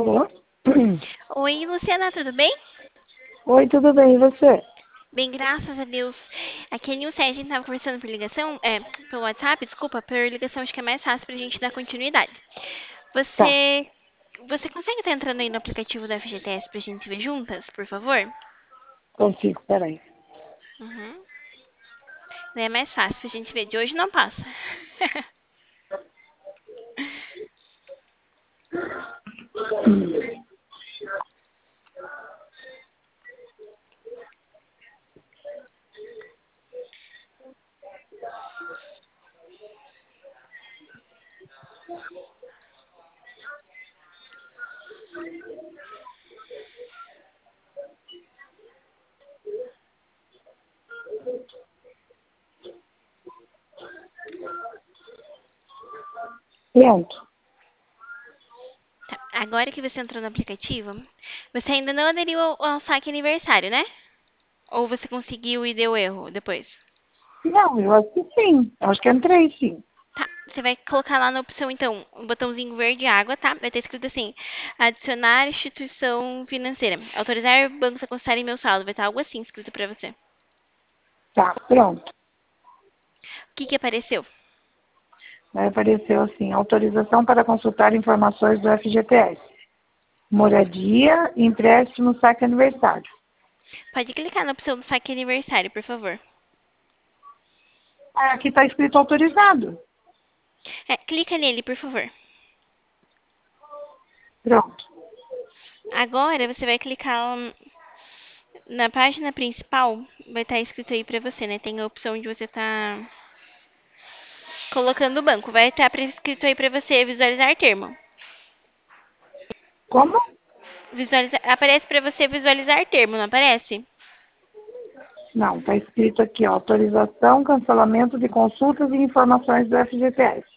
Alô? Oi, Luciana, tudo bem? Oi, tudo bem, e você? Bem, graças a Deus. Aqui é a Nilce, a gente tava conversando por ligação, pelo WhatsApp, desculpa, por ligação acho que é mais fácil pra gente dar continuidade. Tá, Você consegue estar entrando aí no aplicativo da FGTS pra gente ver juntas, por favor? consigo, peraí. Uhum. Daí é mais fácil pra gente ver. De hoje não passa. Pronto. Tá, agora que você entrou no aplicativo, você ainda não aderiu ao saque aniversário, né? Ou você conseguiu e deu erro depois? Não, eu acho que sim. Eu acho que entrei, sim. Tá, você vai colocar lá na opção, então, o botãozinho verde água, tá? Vai ter escrito assim, adicionar instituição financeira. Autorizar bancos a constar em meu saldo. Vai estar algo assim escrito pra você. O Tá, pronto. que apareceu? Aí apareceu assim, autorização para consultar informações do FGTS. Moradia, empréstimo, saque aniversário. Pode clicar na opção do saque aniversário, por favor. Ah, aqui está escrito autorizado. Clica nele, por favor. Pronto. Agora você vai clicar na página principal. Vai estar escrito aí pra você, né? Tem a opção de você tá colocando o banco. Vai estar escrito aí pra você visualizar termo. Como? Aparece pra você visualizar termo, não aparece? Não, está escrito aqui, ó, autorização, cancelamento de consultas e informações do FGTS.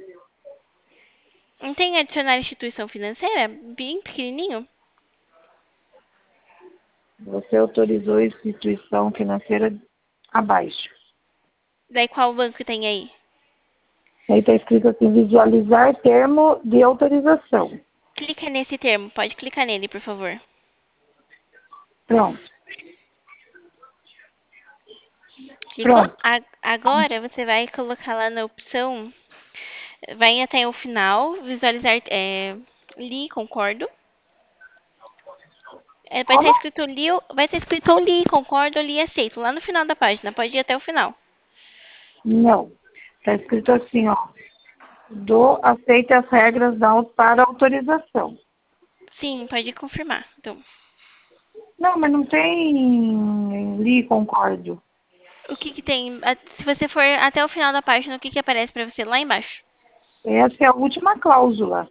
Não tem adicionar instituição financeira? Bem pequenininho. Você autorizou a instituição financeira abaixo. Daí qual banco que tem aí? Aí está escrito assim, visualizar termo de autorização. Clica nesse termo. Pode clicar nele, por favor. Pronto, Clicou? pronto. Agora você vai colocar lá na opção. Vai até o final. Visualizar. Li, concordo. Vai estar Como? escrito li, vai estar escrito li, concordo, li, aceito. Lá no final da página. Pode ir até o final. Não. Está escrito assim, ó. Aceite as regras para autorização. Sim, pode confirmar. Então, Não, mas não tem li, concordo. o que que tem? Se você for até o final da página, o que que aparece pra você lá embaixo? Essa é a última cláusula.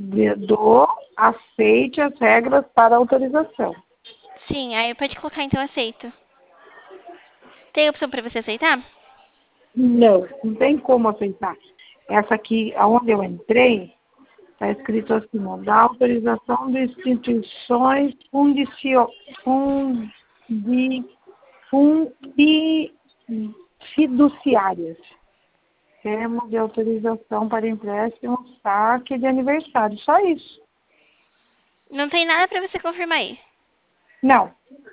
Aceite as regras para autorização. Sim, aí pode colocar então aceito. Tem opção pra você aceitar? Não, não tem como aceitar. Essa aqui, aonde eu entrei, está escrito assim, ó, da autorização de instituições fundi, fiduciárias. Termo de autorização para empréstimo, saque de aniversário. Só isso. Não tem nada pra você confirmar aí. Não.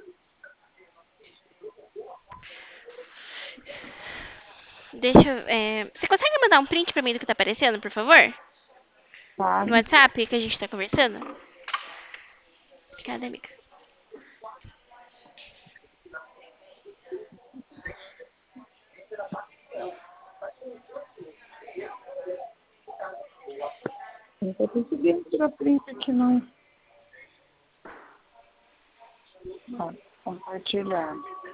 Você consegue mandar um print pra mim do que tá aparecendo, por favor? No Sabe? WhatsApp que a gente tá conversando? Obrigada, amiga. Não estou conseguindo tirar print aqui, não. Ó, compartilhar.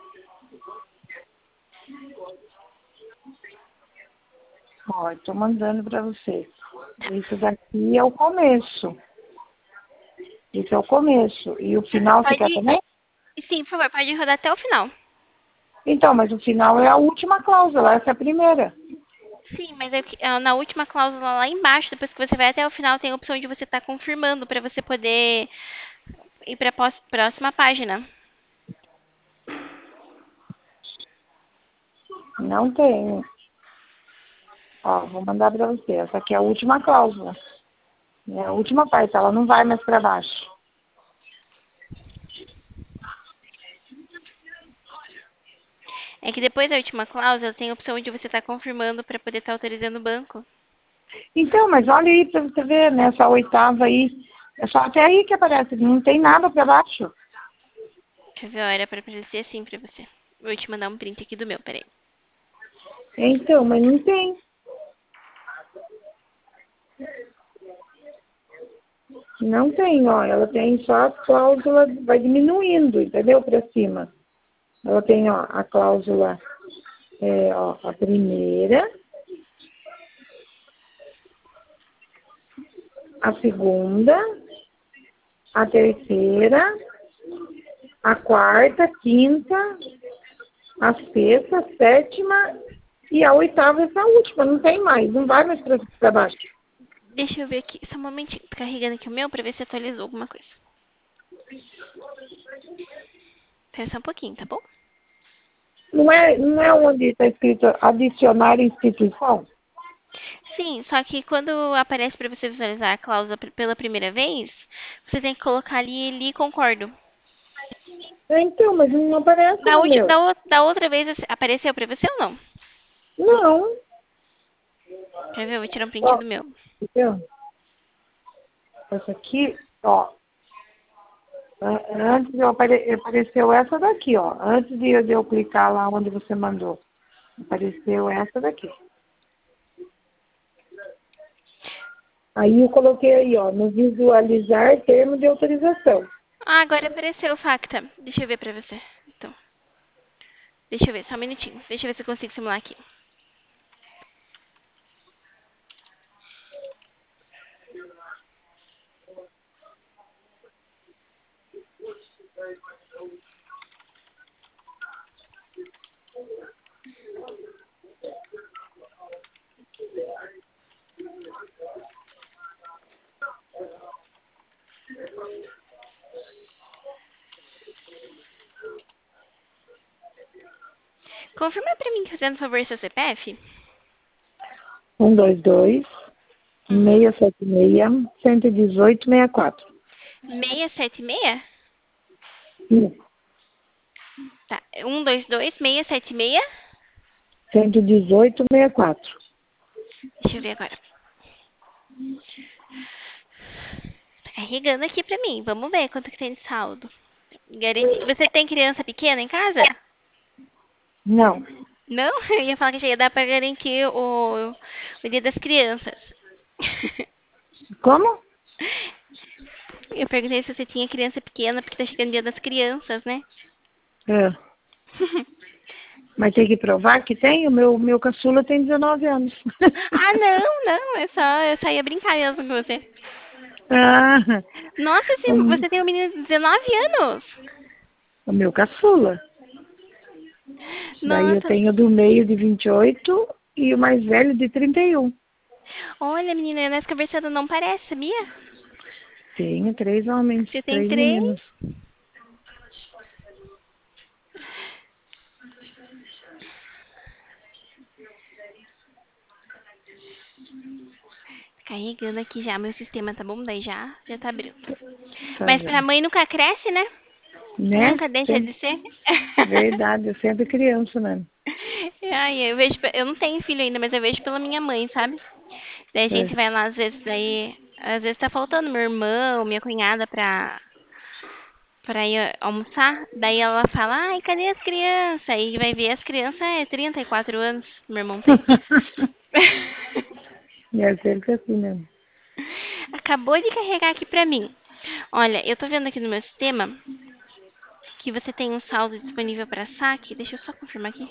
Ó, estou mandando para você. Isso daqui é o começo. Isso é o começo. E o final você quer Pode. também? Sim, por favor, pode rodar até o final. Então, mas o final é a última cláusula, essa é a primeira. Sim, mas na última cláusula lá embaixo, depois que você vai até o final, tem a opção de você estar confirmando pra você poder ir pra próxima página. Não tem. Ó, vou mandar para você. Essa aqui é a última cláusula. É a última parte, ela não vai mais para baixo. É que depois da última cláusula tem a opção de você estar confirmando para poder estar autorizando o banco. Então, mas olha aí para você ver, nessa oitava aí, é só até aí que aparece, não tem nada para baixo. Deixa eu ver, ó, era para aparecer assim para você. Vou te mandar um print aqui do meu, peraí. Então, mas não tem. Não tem, ó, ela tem só a cláusula, vai diminuindo, entendeu, para cima. Ela tem, ó, a cláusula, ó, a primeira, a segunda, a terceira, a quarta, quinta, a sexta, a sétima e a oitava, essa última, não tem mais, não vai mais para baixo. Deixa eu ver aqui, só um momentinho. Tô carregando aqui o meu para ver se atualizou alguma coisa. Espera só um pouquinho, tá bom? Não é onde está escrito adicionar instituição? Sim, só que quando aparece para você visualizar a cláusula pela primeira vez, você tem que colocar ali li concordo. Então, mas não aparece no meu. Da outra vez apareceu para você ou não? Não. Quer ver? Eu vou tirar um print Ó, do meu. entendeu? Essa aqui, ó. Antes apareceu essa daqui, ó. Antes de eu clicar lá onde você mandou. Apareceu essa daqui. Aí eu coloquei aí, ó, no visualizar termo de autorização. Ah, agora apareceu o Facta. Deixa eu ver pra você. Então, deixa eu ver, só um minutinho. Deixa eu ver se eu consigo simular aqui. Confirma pra mim, fazendo favor, seu CPF. 122 676 118 64. 676? Isso. Tá. 122 676. 118 64. Deixa eu ver agora. Tá carregando aqui pra mim. Vamos ver quanto que tem de saldo. Você tem criança pequena em casa? Não. Não? Eu ia falar que já ia dar pra garantir o dia das crianças. Como? Eu perguntei se você tinha criança pequena, porque tá chegando o dia das crianças, né? É. Mas tem que provar que tem? O meu caçula tem 19 anos. Ah, não, não. Eu só ia brincar mesmo com você. Ah, Nossa, você tem um menino de 19 anos. o meu caçula. Daí eu Nossa. tenho do meio de 28 e o mais velho de 31. Olha, menina, nessa conversada não parece, sabia? Tenho 3 homens, Você tem 3 três. meninos. Carregando aqui já, meu sistema tá bom? Daí já tá abrindo. Tá Mas pra vendo? mãe nunca cresce, né? Né? Nunca deixa de ser. Verdade, eu sempre criança, né? Ai, eu vejo, eu não tenho filho ainda, mas eu vejo pela minha mãe, sabe? Daí a gente É. vai lá, às vezes tá faltando meu irmão, minha cunhada pra ir almoçar. Daí ela fala, ai, cadê as crianças? Aí vai ver as crianças, 34 anos, meu irmão tem. É sempre assim mesmo. Acabou de carregar aqui pra mim. Olha, eu tô vendo aqui no meu sistema que você tem um saldo disponível para saque. Deixa eu só confirmar aqui.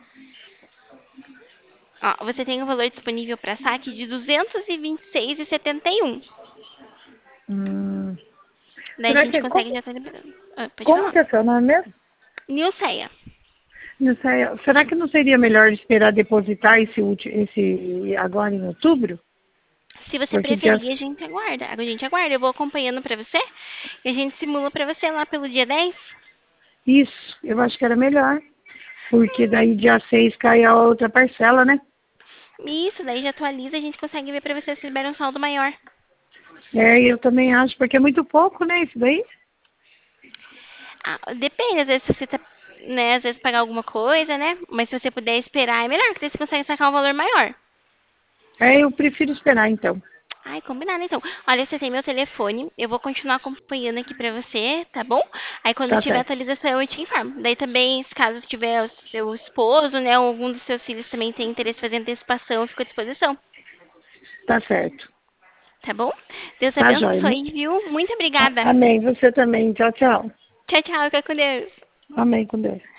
Ó, você tem um valor disponível para saque de 226,71. Hum. Daí a Será gente que, consegue já tá liberando. Ah, pode como falar. que é seu nome mesmo? Nilceia. Não sei, será que não seria melhor esperar depositar esse agora em outubro? Se você Porque dia, preferir, a gente aguarda. A gente aguarda. Eu vou acompanhando pra você. E a gente simula pra você lá pelo dia 10. isso, eu acho que era melhor. Porque daí dia 6 cai a outra parcela, né? Isso, daí já atualiza. A gente consegue ver pra você se libera um saldo maior. Eu também acho, porque é muito pouco, né, isso daí? Ah, depende, às vezes se você tá, né, às vezes pagar alguma coisa, né? Mas se você puder esperar é melhor, porque daí você consegue sacar um valor maior. Eu prefiro esperar, então. Ai, combinado então. Olha, você tem meu telefone, eu vou continuar acompanhando aqui pra você, tá bom? Aí quando Tá tiver certo. atualização eu te informo. Daí também, se caso tiver o seu esposo, né, ou algum dos seus filhos também tem interesse em fazer antecipação, eu fico à disposição, Tá certo. tá bom? Deus Tá jóia. abençoe, viu? Muito obrigada. Amém. Você também. Tchau, tchau. Tchau, tchau, fica com Deus. Amém com Deus.